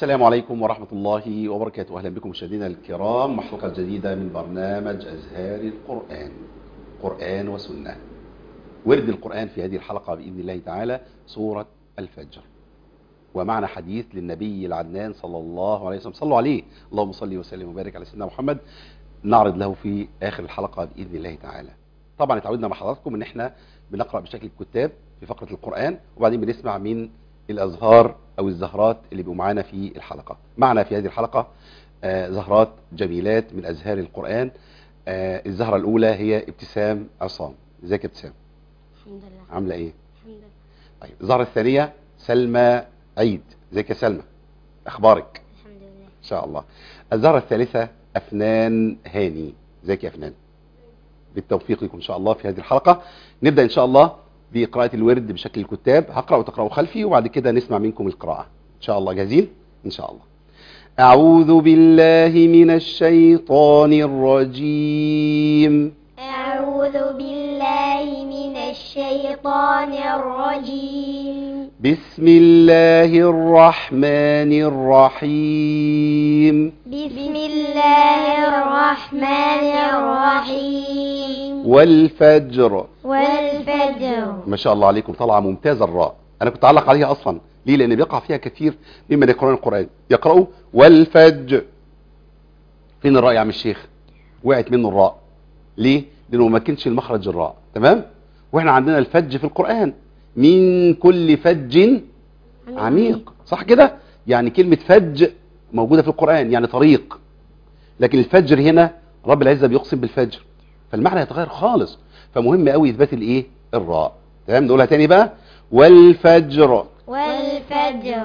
السلام عليكم ورحمة الله وبركاته. أهلا بكم مشاهدينا الكرام مع حلقة جديدة من برنامج أزهار القرآن، قرآن وسنة. ورد القرآن في هذه الحلقة بإذن الله تعالى سورة الفجر، ومعنا حديث للنبي العدنان صلى الله عليه وسلم. صلوا عليه، اللهم صل وسلم وبارك على سيدنا محمد. نعرض له في آخر الحلقة بإذن الله تعالى. طبعا اتعودنا مع حضراتكم ان احنا بنقرأ بشكل الكتاب في فقرة القرآن، وبعدين بنسمع من الأزهار أو الزهرات اللي بيبقوا معانا في الحلقة. معنا في هذه الحلقة زهرات جميلات من أزهار القرآن. الزهرة الأولى هي ابتسام عصام. ازيك يا ابتسام؟ الحمد لله. عاملة ايه؟ الحمد لله. طيب، الزهرة الثانية سلمى عيد. ازيك يا سلمى؟ أخبارك؟ الحمد لله. إن شاء الله. الزهرة الثالثة أفنان هاني. ازيك يا أفنان؟ بالتوفيق لكم إن شاء الله في هذه الحلقة. نبدأ إن شاء الله بقراءة الورد بشكل الكتاب. هقرأ وتقرأوا خلفي، وبعد كده نسمع منكم القراءة إن شاء الله. جاهزين؟ إن شاء الله. أعوذ بالله من الشيطان الرجيم. أعوذ بالله من الشيطان الرجيم. بسم الله الرحمن الرحيم. بسم الله الرحمن الرحيم. والفجر. والفجر. ما شاء الله عليكم، طالعة ممتازة الراء. أنا كنت أعلق عليها أصلا. ليه؟ لأن بيقع فيها كثير ممن يقرؤون القرآن يقرأوا والفجر. فين الراء يا عم الشيخ؟ وقعت منه الراء. ليه؟ لأنه ما كانش المخرج الراء. تمام؟ وإحنا عندنا الفج في القرآن، من كل فج عميق، صح كده؟ يعني كلمة فج موجودة في القرآن، يعني طريق. لكن الفجر هنا رب العزة بيقسم بالفجر، فالمعنى يتغير خالص. فمهم قوي إثبات الإيه؟ الراء. تمام؟ نقولها تاني بقى. والفجر. والفجر.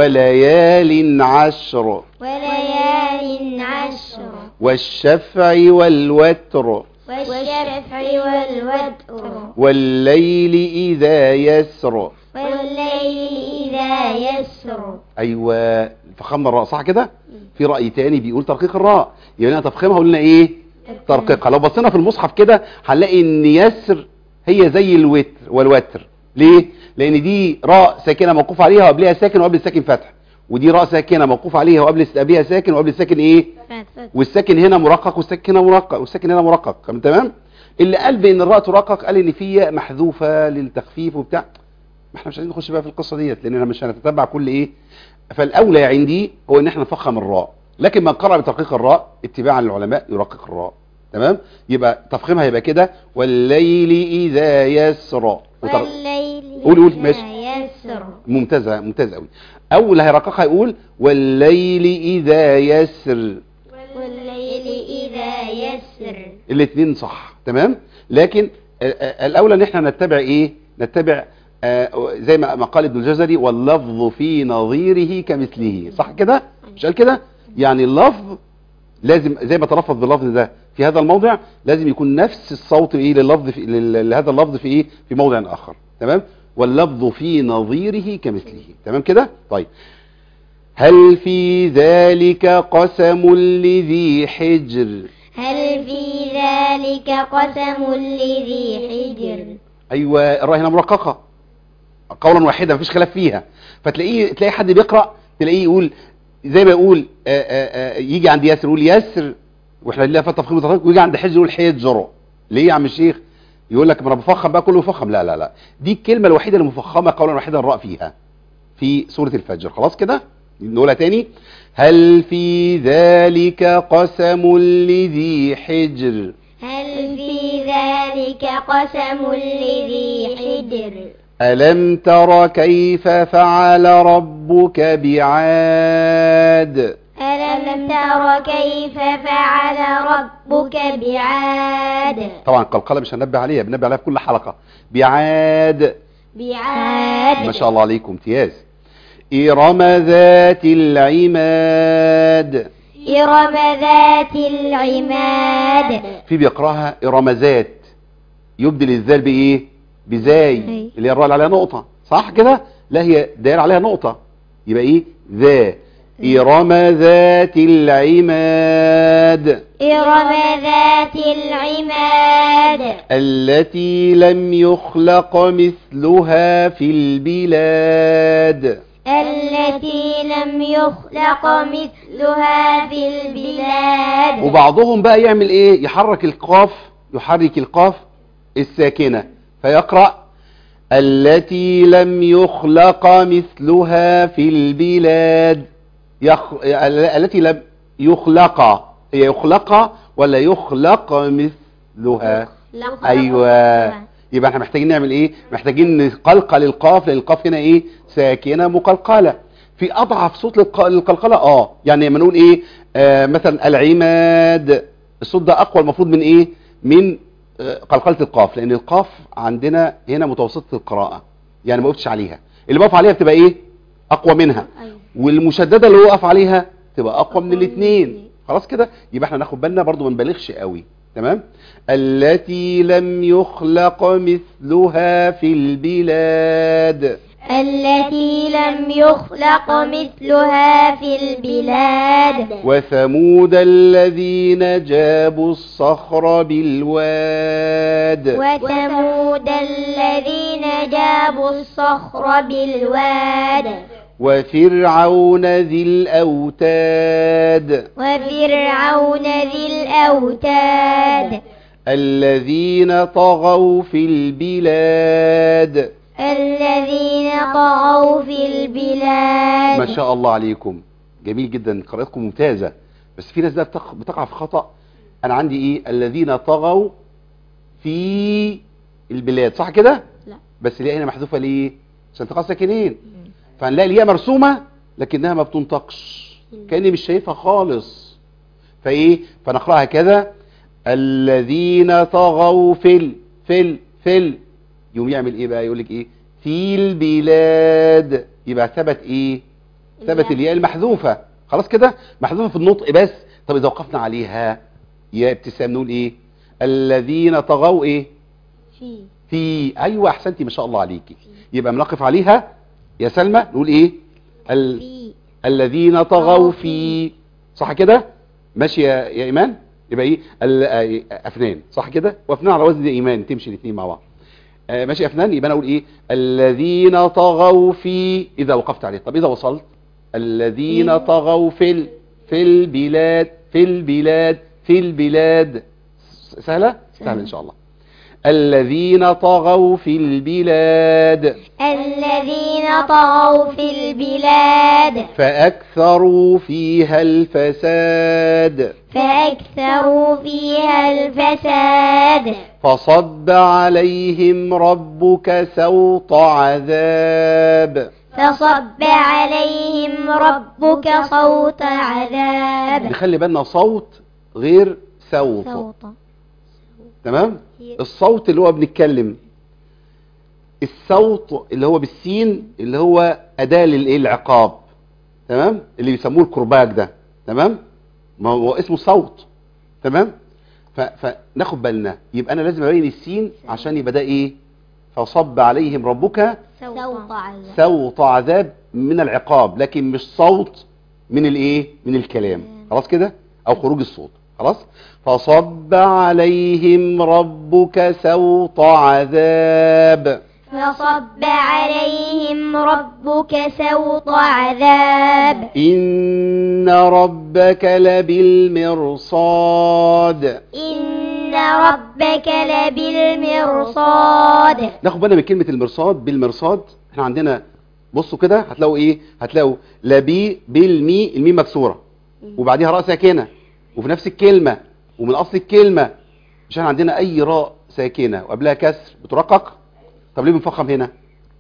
وليال عشر. وليال عشر. والشفع والوتر. والشفع والوتر. والليل إذا يسر. والليل إذا يسر. أيوة، فخمنا الراء، صح كده؟ في رأي تاني بيقول ترقيق الراء، يعني أنا تفخيمها قلنا إيه؟ ترقيقها. لو بصينا في المصحف كده هنلاقي إن يسر هي زي الوتر والوتر. ليه؟ لأن دي راء ساكنة موقوف عليها وقبلها ساكن وقبل الساكن فتح، ودي راء ساكنة موقوف عليها وقبلها ساكن وقبل الساكن إيه؟ والساكن هنا مرقق والساكن هنا مرقق والساكن هنا مرقق. تمام؟ اللي قال بان الراء ترقق قال ان في محذوفه للتخفيف وبتاع. ما احنا مش عايزين نخش بقى في القصه ديت، لاننا مش هنتتبع كل ايه. فالاولى عندي هو ان احنا نفخم الراء، لكن من قرأ بترقيق الراء اتباعا للعلماء يرقق الراء. تمام؟ يبقى تفخيمها يبقى كده والليل اذا يسر. والليل قول ماشي. يسر. ممتازه، ممتاز قوي. اول هيرققها يقول والليل اذا يسر. والليل إذا يسر. الاثنين صح. تمام؟ لكن الاولى ان احنا نتبع ايه؟ نتبع زي ما قال ابن الجزري واللفظ في نظيره كمثله. صح كده؟ مش قال كده؟ يعني اللفظ لازم زي ما تلفظ باللفظ ده في هذا الموضع لازم يكون نفس الصوت ايه لللفظ لهذا اللفظ في ايه؟ في موضع اخر. تمام؟ واللفظ في نظيره كمثله. تمام كده؟ طيب، هل في ذلك قسم لذي حجر. هل في ذلك قسم لذي حجر. ايوه، الراء هنا مرققه قولا واحدا مفيش خلاف فيها. تلاقي حد بيقرأ تلاقيه يقول زي ما يقول يجي عند ياسر يقول ياسر، واحنا لله فتح تفخيم وترقيق، ويجي عند حجر يقول حجر. ليه يا عم الشيخ؟ يقول لك ما انا بفخم بقى كله مفخم. لا لا لا، دي الكلمه الوحيده اللي مفخمه قولا واحدا الراء فيها في سوره الفجر. خلاص كده؟ نقولها تاني. هل في ذلك قسم لذي حجر. هل في ذلك قسم لذي حجر. ألم تر كيف فعل ربك بعاد. ألم تر كيف فعل ربك بعاد. طبعا قلقلة مش هننبه عليها، بننبه عليها في كل حلقة. بعاد. بعاد. ما شاء الله عليكم، امتياز. إرم ذات العماد. إرم ذات العماد. في بيقراها إرم ذات، يبدل الذال بإيه؟ بزاي، اللي هي الراء اللي عليها نقطة، صح كده؟ لا، هي داير عليها نقطة، يبقى إيه؟ ذا. إرم ذات العماد. إرم ذات العماد. التي لم يخلق مثلها في البلاد. التي لم يخلق مثلها في البلاد. وبعضهم بقى يعمل ايه؟ يحرك القاف الساكنة فيقرأ التي لم يخلق مثلها في البلاد. التي لم يخلق، هي يخلق ولا يخلق مثلها؟ ايوه، يبقى احنا محتاجين نعمل ايه؟ محتاجين نقلقل القاف، لان القاف هنا ايه؟ ساكنة مقلقلة. في اضعف صوت للقلقلة يعني لما نقول ايه؟ مثلا العماد، الصوت ده اقوى المفروض من ايه؟ من قلقلة القاف، لان القاف عندنا هنا متوسطة القراءة، يعني ما وقفتش عليها، اللي بقف عليها بتبقى ايه؟ اقوى منها. والمشددة اللي وقف عليها تبقى اقوى من الاثنين. خلاص كده؟ يبقى احنا ناخد بالنا برضو ما نبالغش قوي. تمام؟ التي لم يخلق مثلها في البلاد. التي لم يخلق مثلها في البلاد. وثمود الذين جابوا الصخر بالواد. وثمود الذين جابوا الصخر بالواد. وفرعون ذي الأوتاد. وفرعون ذي الأوتاد. الذين طغوا في البلاد. الذين طغوا في البلاد. ما شاء الله عليكم، جميل جدا، قراءتكم ممتازة. بس في ناس بقى بتقع في خطأ. أنا عندي إيه؟ الذين طغوا في البلاد، صح كده؟ لا، بس الياء هنا محذوفة ليه؟ عشان تقع ساكنين. فهنلاقي الياء مرسومة لكنها ما بتنطقش، كأني مش شايفها خالص. فإيه؟ فنقرأها كذا الذين طغوا في يوم يعمل ايه بقى؟ يقول لك ايه؟ في البلاد. يبقى ثبت ايه؟ ثبت الياء المحذوفه. خلاص كده؟ محذوفه في النطق بس. طب اذا وقفنا عليها يا ابتسام نقول ايه؟ الذين طغوا ايه؟ في ايوه، احسنتي ما شاء الله عليكي. يبقى بنقف عليها يا سلمى نقول ايه؟ الذين طغوا في. صح كده؟ ماشي يا ايمان؟ يبقى ايه؟ افنان، صح كده؟ وافنان على وزن ايمان، تمشي الاثنين مع بعض. ماشي افنان. يبقى انا اقول ايه؟ الذين طغوا في، اذا وقفت عليه. طب اذا وصلت الذين طغوا في البلاد. سهله ان شاء الله. الذين طغوا في البلاد. الذين طغوا في البلاد. فأكثروا فيها الفساد. فأكثروا فيها الفساد. فصب عليهم ربك سوط عذاب. فصب عليهم ربك صوت عذاب. نخلي بالنا صوت غير سوط. تمام؟ الصوت اللي هو بنتكلم، الصوت اللي هو بالسين اللي هو أداة للعقاب. تمام؟ اللي بيسموه الكرباج ده. تمام؟ ما هو اسمه صوت. تمام؟ فناخد بالنا، يبقى أنا لازم أبين السين عشان يبقى ده إيه؟ فصب عليهم ربك سوط عذاب من العقاب، لكن مش صوت من الإيه؟ من الكلام. خلاص كده؟ أو خروج الصوت. خلاص؟ فصب عليهم ربك سوط عذاب. فصب عليهم ربك سوط عذاب. إن ربك لبالمرصاد. إن ربك لبالمرصاد. ناخد بالنا من كلمة المرصاد. بالمرصاد احنا عندنا بصوا كده هتلاقوا ايه؟ هتلاقوا لبي بالمي، الميم مكسورة وبعديها راء ساكنة وفي نفس الكلمة ومن اصل الكلمة. مش احنا عندنا اي راء ساكنة وقبلها كسر بترقق؟ طب ليه بنفخم هنا؟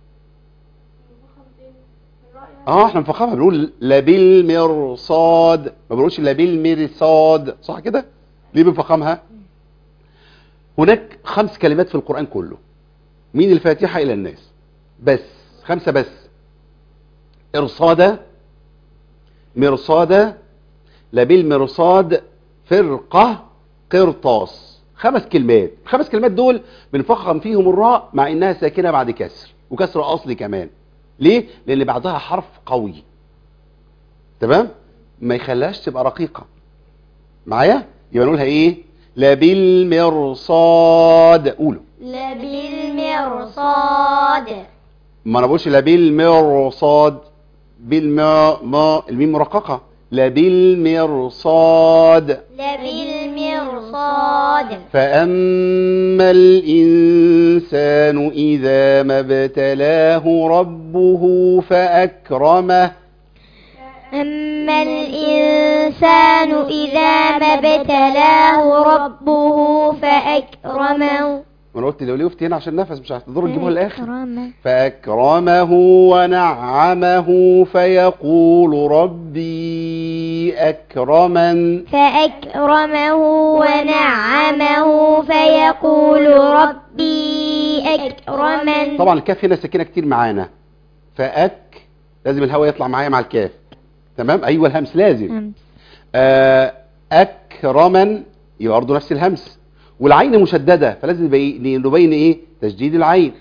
احنا بنفخمها، بنقول لبالمرصاد، ما بنقولش لبالمرصاد، صح كده؟ ليه بنفخمها؟ هناك 5 كلمات في القرآن كله من الفاتحة الى الناس، بس 5 بس. ارصادة، مرصادة، لبالمرصاد، فرقة، قرطاس. 5 كلمات. ال5 كلمات دول بنفخم فيهم الراء مع انها ساكنة بعد كسر، وكسر اصلي كمان. ليه؟ لان بعدها حرف قوي. تمام؟ ما يخليهاش تبقى رقيقة معايا. يبقى نقولها ايه؟ لبالمرصاد. قولوا لبالمرصاد. ما انا بقولش لبالمرصاد، بالماء، ما الميم مرققة، لبالمرصاد. لبالمرصاد. فأما الإنسان إذا ما ابتلاه ربه فأكرمه. أما الإنسان إذا ما ابتلاه ربه فأكرمه. وانا قلت لو وقفت هنا عشان نفس مش هتقدروا تجيبوها للاخر. فأكرمه ونعمه فيقول ربي أكرمن. فأكرمه ونعمه فيقول ربي أكرمن. طبعا الكاف هنا ساكنه كتير معانا، لازم الهواء يطلع معايا مع الكاف، تمام. ايوه الهمس لازم. أكرمن يبقى برضه نفس الهمس، والعين مشدده فلازم نبين ايه؟ تشديد العين.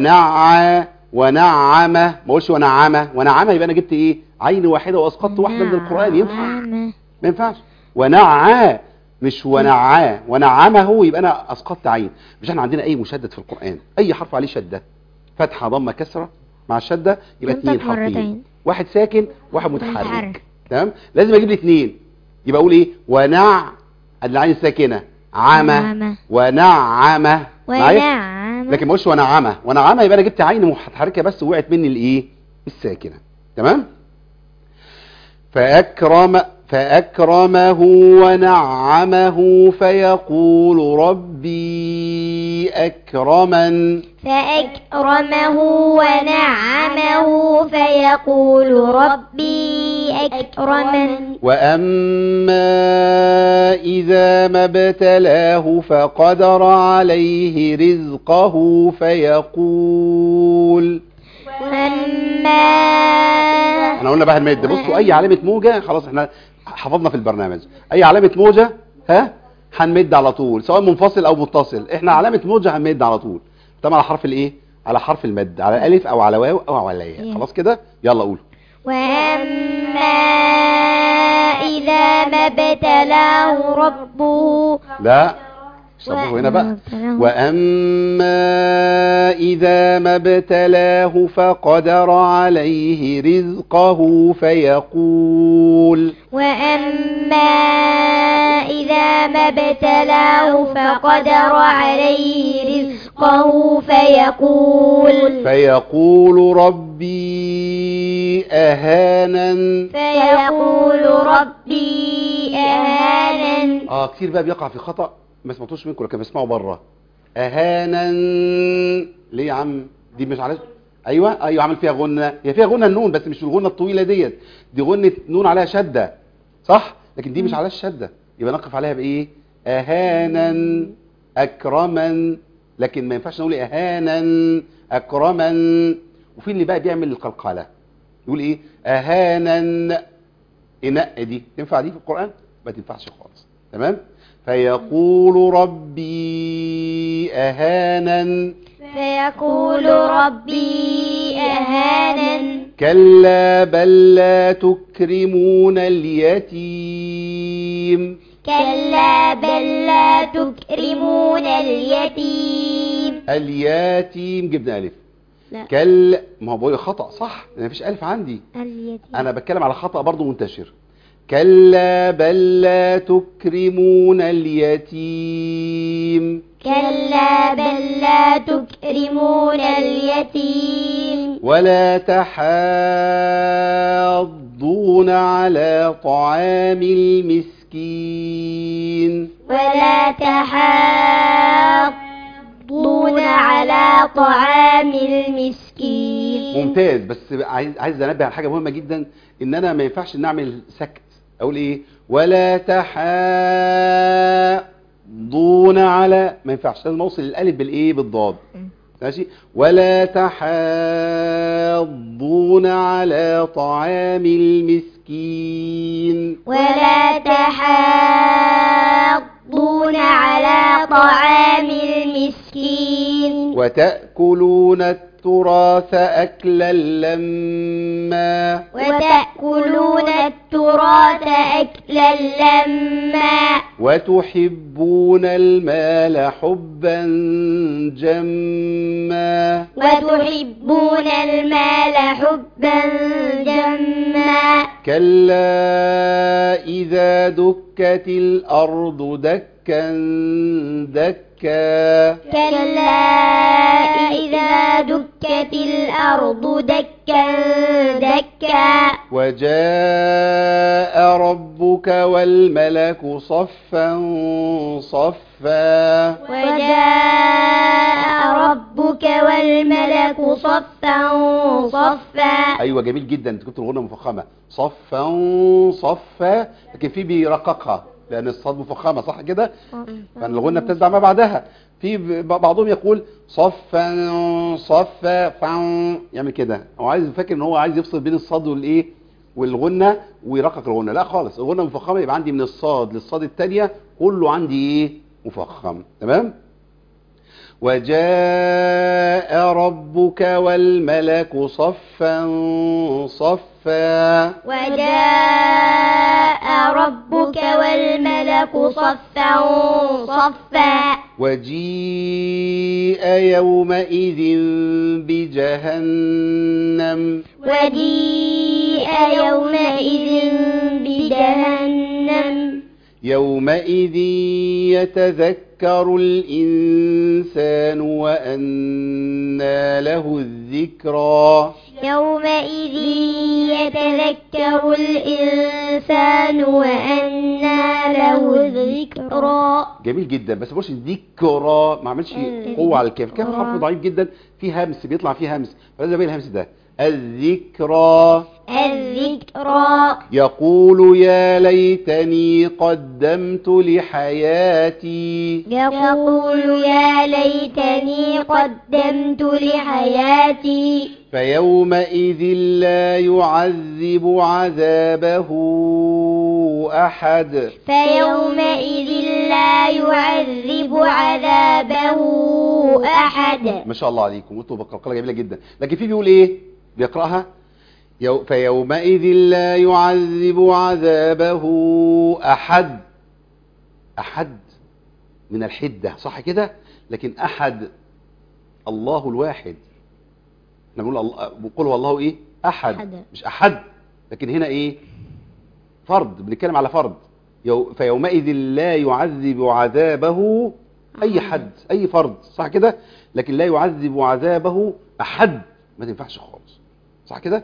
ونعمه، ما اقولش ونعمه يبقى انا جبت ايه؟ عين واحده واسقطت واحده من القران، ينفع؟ ما ينفعش. مش ونعمه يبقى انا اسقطت عين. مش احنا عندنا اي مشدد في القران اي حرف عليه شده، فتحه ضمه كسره مع الشده يبقى 2 حرفين، واحد ساكن واحد متحرك، تمام. لازم اجيب لي 2 يبقى اقول ايه؟ العين الساكنه ونعمه معايا، لكن ما اقولش ونعمه يبقى انا جبت عين متحركه بس وقعت مني الايه؟ الساكنه، تمام. فأكرمه ونعمه فيقول ربي أكرمن. فأكرمه ونعمه فيقول ربي أكرمن. وأما إذا ما ابتلاه فقدر عليه رزقه فيقول. احنا قلنا بقى المد، بصوا اي علامه موجه خلاص احنا حفظنا في البرنامج، اي علامه موجه هنمد على طول سواء منفصل او متصل، احنا علامه موجه هنمد على طول، طبعا على حرف الايه؟ على حرف المد، على الالف او على واو او على ياء، خلاص كده يلا قولوا. واما اذا ما ابتلاه ربه، لا اشربوه هنا بقى. وأما إذا ما ابتلاه فقدر عليه رزقه فيقول. وأما إذا ما ابتلاه فقدر عليه رزقه فيقول ربي أهانن. كتير بقى بيقع في خطأ ما سمعتوش منكم لكن بسمعوا بره. اهانا ليه يا عم؟ دي مش عارف. ايوه عامل فيها غنه، هي فيها غنه النون بس مش الغنه الطويله ديت، دي غنه نون عليها شده صح، لكن دي مش عليها الشده، يبقى نقف عليها بايه؟ اهانا اكرما، لكن ما ينفعش نقول اهانا اكرما. وفي اللي بقى بيعمل القلقله يقول ايه؟ اهانا انق، دي تنفع دي في القران؟ ما تنفعش خالص، تمام. فيقول ربي أهانا. كلا بل لا تكرمون اليتيم. اليتيم جبنا ألف. لا ما هو بقول خطأ صح، ما فيش ألف عندي، أنا بتكلم على خطأ برضو منتشر. كلا بل لا تكرمون اليتيم. ولا تحاضون على طعام المسكين. ممتاز، بس عايز انبه على حاجه مهمه جدا، ان انا ما ينفعش نعمل سكت، اقول ايه؟ ولا تحاضون على، ما ينفعش، لازم اوصل الالف بالايه؟ بالضاد، ماشي. ولا تحاضون على طعام المسكين. وتأكلون التراث أكلا لما. وتحبون المال حبا جما. كلا إذا دكت الأرض دكا دكا كلا إذا دكت الأرض دكا دكا وجاء ربك والملك صفا صفا وجاء ربك والملك صفا صفا. أيوة جميل جدا، انت كنت الغنة مفخمة صفا صفا، لكن في بيرققها لأن الصاد مفخمة صح كده، فالغنة بتتبع ما بعدها. في بعضهم يقول صفا صفا فا، يعمل كده، هو عايز فاكر ان هو عايز يفصل بين الصاد والايه والغنة ويرقق الغنة. لا خالص، الغنة مفخمة يبقى عندي من الصاد للصاد الثانية كله عندي ايه مفخم. تمام. وجاء ربك والملك صفا صفا وجاء ربك والملك صفا صفا وجيء يومئذ بجهنم وجيء يومئذ بجهنم يومئذ يتذكر الإنسان وأنى له الذكرى يومئذ يتذكر الإنسان وأنى له الذكرى. جميل جدا، بس بص ذكرى ما عملش قوة على الكاف، كاف حرف ضعيف جدا فيه همس، بيطلع فيه همس، فلازم ابين الهمس ده. الذكرى الذكرى يقول يا ليتني قدمت لحياتي يقول يا ليتني قدمت لحياتي فيومئذ لا يعذب عذابه أحد فيومئذ لا يعذب عذابه أحد. ما شاء الله عليكم، وانتوا بقرقلة جميلة جدا. لكن في بيقول ايه بيقرأها فيومئذ لا يعذب عذابه أحد. أحد من الحدة صح كده، لكن أحد الله الواحد، احنا بنقول هو الله ايه أحد مش أحد، لكن هنا ايه فرد، بنتكلم على فرد. فيومئذ لا يعذب عذابه أي حد، أي فرد صح كده، لكن لا يعذب عذابه أحد ما تنفعش خالص صح كده.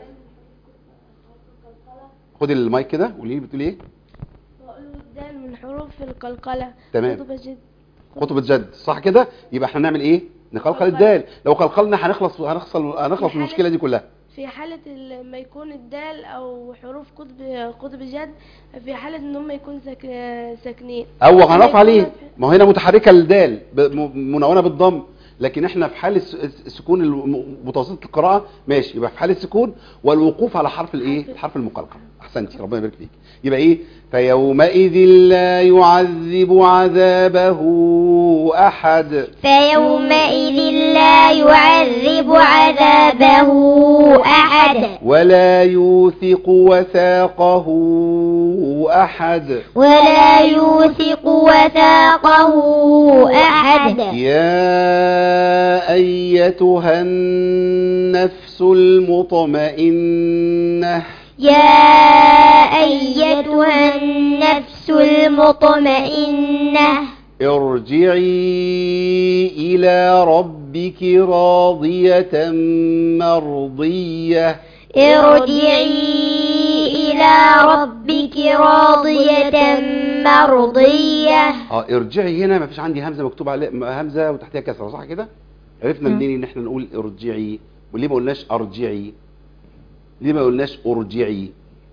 خد المايك كده قولي لي بتقول ايه. بقول الدال من حروف القلقلة. تمام. خطبة جد. خطبة جد صح كده، يبقى احنا نعمل ايه نقلقل الدال، لو قلقلنا هنخلص من المشكلة دي كلها. في حالة ما يكون الدال او حروف قطب جد، في حالة ان هم يكون ساكنين او هنقف عليه، ما هو هنا متحركة الدال منونة بالضم، لكن احنا في حال السكون متوسطة القراءة ماشي، يبقى في حال السكون والوقوف على حرف الايه الحرف المقلقل. احسنتي ربنا يبارك فيك. يبقى ايه فيومئذ لا يعذب عذابه احد فيومئذ لا يعذب عذابه أحد ولا يوثق وثاقه احد ولا يوثق وثاقه أحد. يا أيتها النفس المطمئنة يا أيتها النفس المطمئنة ارجعي إلى ربك راضية مرضية ارجعي إلى ربك راضية مرضية. ارجعي هنا ما فيش عندي همزة مكتوب عليها همزة وتحتها كسرة صح كده. عرفنا منين ان احنا نقول ارجعي، وليه ما قلناش ارجعي، ليه ما قلناش ارجعي؟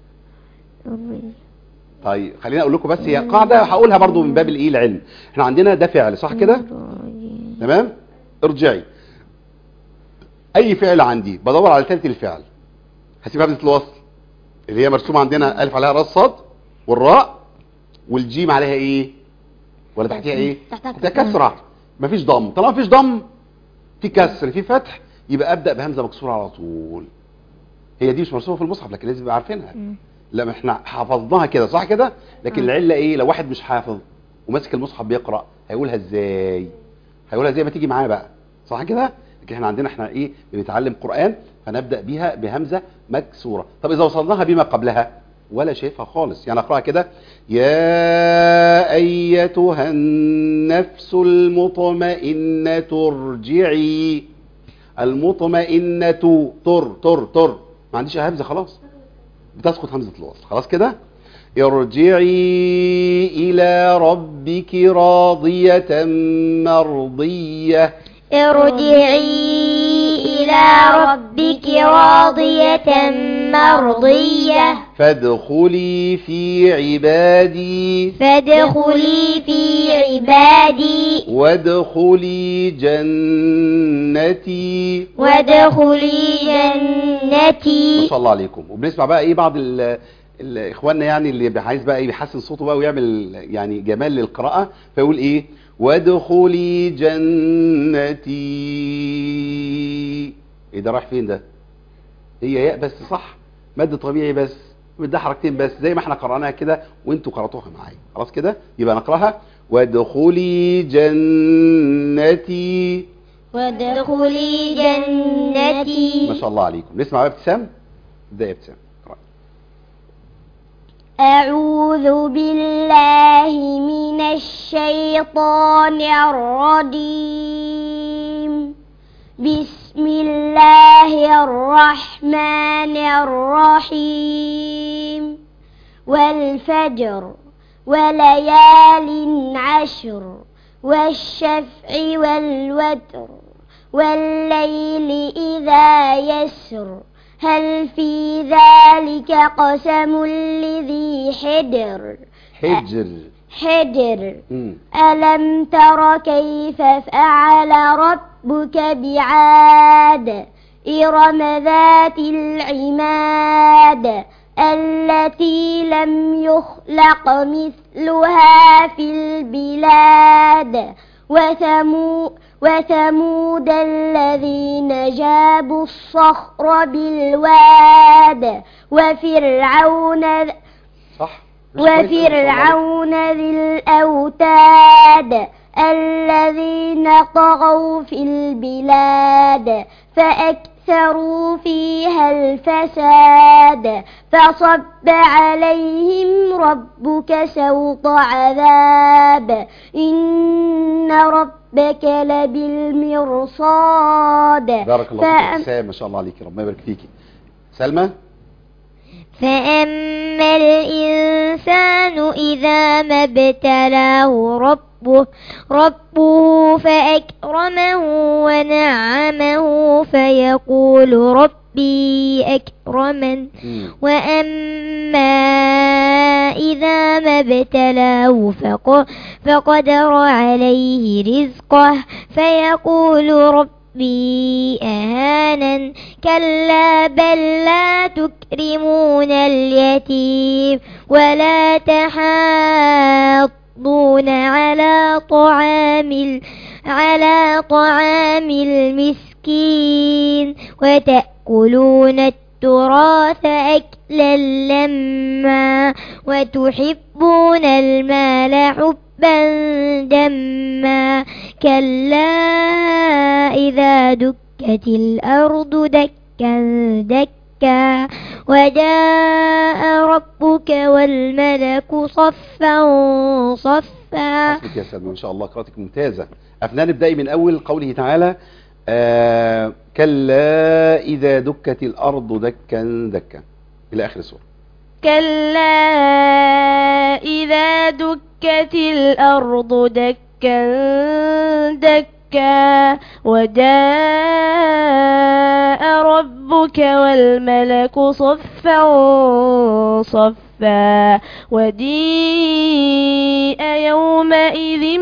طيب خلينا اقول لكم بس هي قاعده هقولها برضو من باب الايه العلم. احنا عندنا ده فعل صح كده تمام. ارجعي اي فعل عندي بدور على ثالث الفعل هسيب همزه الوصل اللي هي مرسومه عندنا الف عليها راس صاد والراء والجيم عليها ايه ولا تحتها ايه تحتها كسره، مفيش ضم. طالما مفيش ضم في كسر في فتح يبقى ابدا بهمزه مكسوره على طول. هي دي مش مرسومه في المصحف لكن لازم نبقى عارفينها. لا احنا حفظناها كده صح كده، لكن العله ايه لو واحد مش حافظ وماسك المصحف بيقرا هيقولها ازاي؟ هيقولها زي ما تيجي معاه بقى صح كده. لكن احنا عندنا احنا بنتعلم قران فنبدا بيها بهمزه مكسوره. طب اذا وصلناها بما قبلها ولا شايفها خالص. يعني اقراها كده: يا ايتها النفس المطمئنة ارجعي. المطمئنة تر ما عنديش همزة خلاص، بتسقط همزة الوصل خلاص كده. ارجعي إلى ربك راضية مرضية. ارجعي إلى ربك راضية مرضية. فادخلي في عبادي. فادخلي في عبادي. وادخلي جنتي. وادخلي جنتي. ما شاء الله عليكم. وبنسمع بقى ايه بعض اخواننا يعني اللي عايز بقى ايه بيحسن صوته بقى ويعمل يعني جمال للقراءة، فيقول ايه: وادخلي جنتي. ايه ده رايح فين ده؟ هي ياء بس صح، مد طبيعي بس، ده حركتين بس زي ما احنا قرأناها كده وانتوا قرأتوها معايا خلاص كده. يبقى نقراها: وادخلي جنتي. وادخلي جنتي. ما شاء الله عليكم. نسمع بقى ابتسام. ابدا يا ابتسام. أعوذ بالله من الشيطان الرجيم. بسم الله الرحمن الرحيم. والفجر وليال عشر والشفع والوتر والليل إذا يسر هل في ذلك قسم لذي حجر. ألم تر كيف فعل ربك بعاد إرم ذات العماد التي لم يخلق مثلها في البلاد. وثمود الذين جابوا الصخر بالواد. وفرعون ذي الأوتاد الذين طغوا في البلاد فأكثروا فيها الفساد. فصب عليهم ربك سوط عذاب إن ربك لبالمرصاد. بارك الله فيك. ما شاء الله عليك، ربنا يبارك فيكي. سلمى. فأما الإنسان إذا ما ابتلاه ربه فأكرمه ونعمه فيقول ربي أكرمن. وأما إذا ما ابتلاه فقدر عليه رزقه فيقول ربي أهانن. كلا بل لا تكرمون اليتيم ولا تحاضون على طعام المسكين وتأكلون التراث أكلا لما وتحبون المال حبا جما. كلا إذا دكت الأرض دكا دكا وجاء ربك والملك صفا صفا. حسبك يا سلمى، ما شاء الله قراءتك ممتازة. أفنان ابدأي من أول قوله تعالى كلا إذا دكت الأرض دكا دكا إلى آخر السورة. كلا إذا دكت الأرض دكا دكا وجاء ربك والملك صفا صفا وجيء يومئذ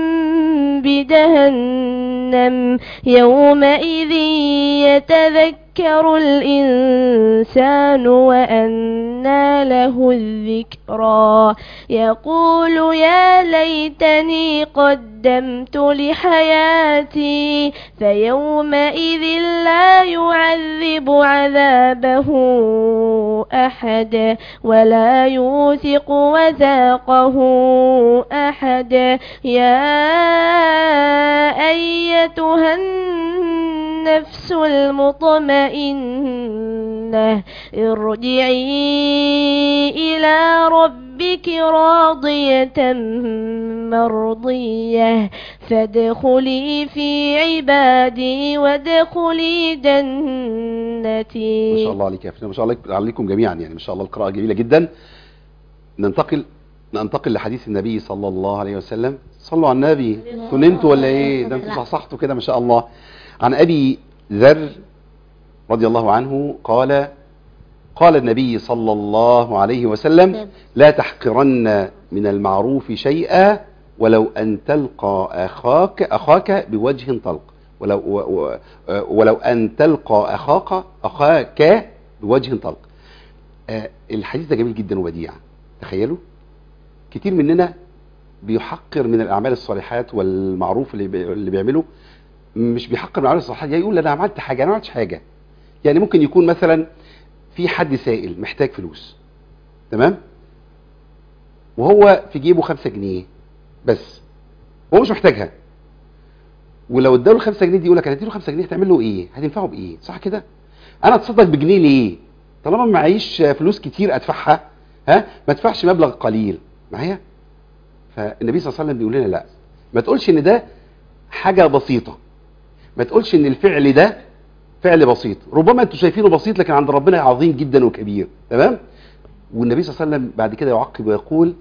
بجهنم يومئذ يتذكر الإنسان وأنى له الذكرى يقول يا ليتني قدمت لحياتي فيومئذ لا يعذب عذابه أحد ولا يوثق وثاقه أحد. يا أيتها النفس المطمئنة الجنة ارجعي إلى ربك راضية مرضية فادخلي في عبادي وادخلي جنتي. ما شاء الله عليك يا فندم، ما شاء الله عليكم جميعا، يعني ما شاء الله القراءة جميلة جدا. ننتقل لحديث النبي صلى الله عليه وسلم. صلوا على النبي. نمتوا ولا ايه؟ ده انتوا صحصحتوا كده ما شاء الله. عن ابي ذر رضي الله عنه قال النبي صلى الله عليه وسلم: لا تحقرن من المعروف شيئا ولو أن تلقى أخاك بوجه طلق، ولو أن تلقى أخاك بوجه طلق. الحديث ده جميل جدا وبديع. تخيلوا كتير مننا بيحقر من الأعمال الصالحات والمعروف اللي بيعمله، مش بيحقر من الأعمال الصالحات، يقول أنا عملت حاجة، أنا ما عملتش حاجة. يعني ممكن يكون مثلا في حد سائل محتاج فلوس، تمام، وهو في جيبه 5 جنيه بس، هو مش محتاجها، ولو اداله 5 جنيه دي يقول لك انا اديله 5 جنيه هتعمل له ايه؟ هتنفعه بايه؟ صح كده؟ انا اتصدق بجنيه ليه؟ طالما ما معيش فلوس كتير ادفعها، ما ادفعش مبلغ قليل معايا. فالنبي صلى الله عليه وسلم بيقول لنا لا، ما تقولش ان ده حاجه بسيطه، ما تقولش ان الفعل ده فعل بسيط، ربما انتوا شايفينه بسيط لكن عند ربنا عظيم جدا وكبير، تمام. والنبي صلى الله عليه وسلم بعد كده يعقب ويقول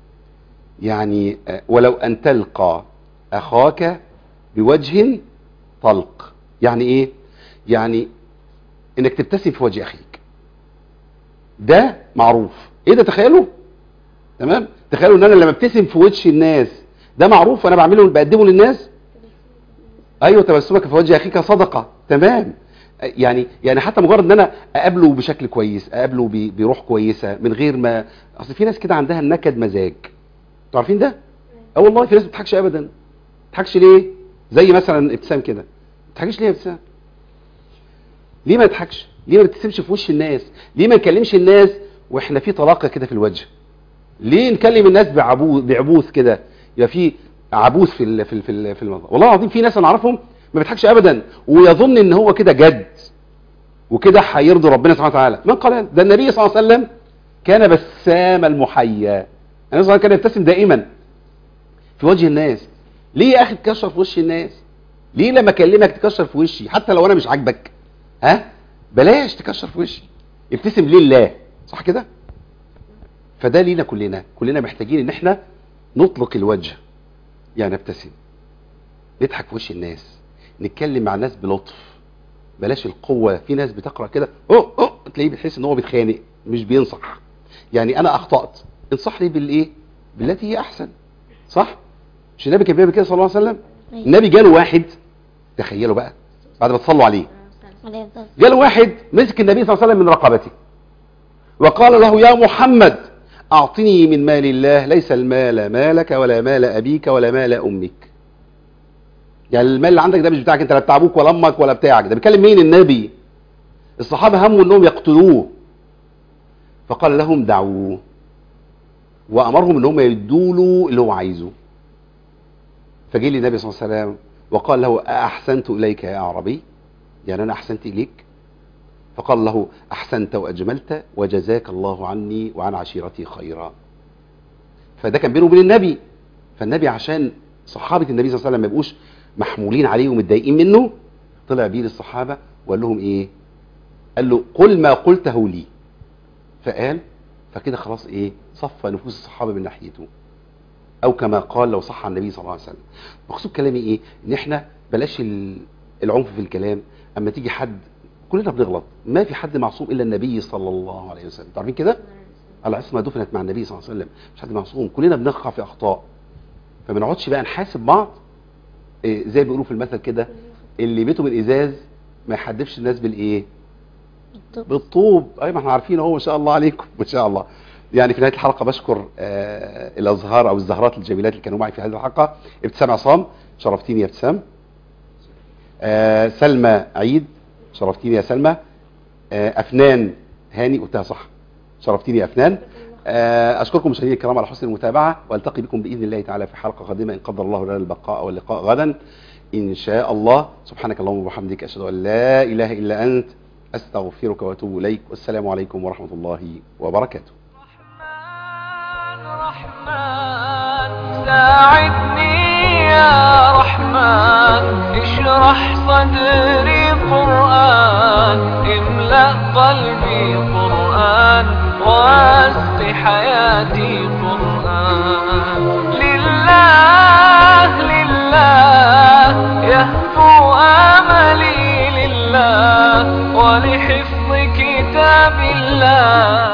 يعني ولو ان تلقى اخاك بوجه طلق. يعني ايه؟ يعني انك تبتسم في وجه اخيك، ده معروف. ايه ده؟ تخيلوا، تمام، تخيلوا ان انا لما ابتسم في وجه الناس ده معروف وانا بعمله بقدمه للناس. ايوه، تبسمك في وجه اخيك صدقه، تمام. يعني حتى مجرد ان انا اقابله بشكل كويس، اقابله بروح كويسه، من غير ما، اصل في ناس كده عندها النكد مزاج، انتوا عارفين ده؟ والله في ناس ما بتضحكش ابدا. ما بتضحكش ليه؟ زي مثلا ابتسام كده، ما بتضحكش ليه يا ابتسام؟ ليه ما تضحكش؟ ليه ما بتبتسمش في وش الناس؟ ليه ما نكلمش الناس واحنا في طلاقه كده في الوجه؟ ليه نكلم الناس بعبوث كده؟ يبقى في عبوث في الموضوع. والله العظيم في ناس انا اعرفهم ما بيضحكش ابدا ويظن ان هو كده جد وكده هيرضي ربنا سبحانه وتعالى. من قال ده؟ النبي صلى الله عليه وسلم كان بسام المحيا، النبي صلى الله عليه وسلم كان يبتسم دائما في وجه الناس. ليه يا اخي تكشر في وش الناس؟ ليه لما اكلمك تكشر في وشي حتى لو انا مش عاجبك؟ بلاش تكشر في وشي، ابتسم لله، صح كده؟ فده لينا كلنا محتاجين ان احنا نطلق الوجه، يعني نبتسم، نضحك في وش الناس، نتكلم مع الناس بلطف، بلاش القوة. في ناس بتقرأ كده تلاقيه بتحس ان هو بيتخانق مش بينصح. يعني انا اخطأت، انصح لي بالايه؟ بالتي هي احسن، صح؟ مش النبي كان بيعمل كده صلى الله عليه وسلم؟ النبي جاله واحد، تخيلوا بقى بعد ما تصلوا عليه، جاله واحد مسك النبي صلى الله عليه وسلم من رقبته وقال له يا محمد اعطني من مال الله، ليس المال مالك ولا مال ابيك ولا مال امك. يعني المال اللي عندك ده مش بتاعك انت، لا بتاع ابوك ولا امك ولا بتاعك. ده بيكلم مين؟ النبي. الصحابه هموا انهم يقتلوه، فقال لهم دعوه، وامرهم انهم يدوا له اللي هو عايزه. فجه لي النبي صلى الله عليه وسلم وقال له احسنت اليك يا اعرابي؟ يعني انا احسنت اليك؟ فقال له احسنت واجملت وجزاك الله عني وعن عشيرتي خيرا. فده كان بينه وبين النبي. فالنبي عشان صحابه النبي صلى الله عليه وسلم ما يبقوش محمولين عليه ومتضايقين منه، طلع بيه للصحابه وقال لهم ايه؟ قال له قل ما قلته لي. فقال، فكده خلاص ايه؟ صفى نفوس الصحابه من ناحيته، او كما قال لو صح عن النبي صلى الله عليه وسلم. مقصود كلامي ايه؟ ان احنا بلاش العنف في الكلام. اما تيجي حد، كلنا بنغلط، ما في حد معصوم الا النبي صلى الله عليه وسلم، عارفين كده؟ العصمه دفنت مع النبي صلى الله عليه وسلم، مش حد معصوم، كلنا بنقع في اخطاء. فما نقعدش بقى نحاسب بعض زي ما بيقولوا في المثل كده، اللي بيته من ازاز ما يحدفش الناس بالايه؟ بالطوب. اي ما احنا عارفين اهو، ما شاء الله عليكم ما شاء الله. يعني في نهايه الحلقه بشكر الازهار او الزهرات الجميلات اللي كانوا معي في هذه الحلقه. ابتسام عصام، شرفتيني يا ابتسام. سلمى عيد، شرفتيني يا سلمى. افنان هاني، قلتها صح، شرفتيني يا افنان. اشكركم مشاهدينا الكرام على حسن المتابعه، والتقي بكم باذن الله تعالى في حلقه قادمه ان قدر الله لنا البقاء واللقاء غدا ان شاء الله. سبحانك اللهم وبحمدك، اشهد ان لا اله الا انت، أستغفرك وأتوب إليك، والسلام عليكم ورحمة الله وبركاته. رحمن ساعدني يا رحمن، اشرح صدري قرآن، املأ قلبي قرآن، واسق حياتي قرآن. لله لله يهفو آملي لله، ولحفظ كتاب الله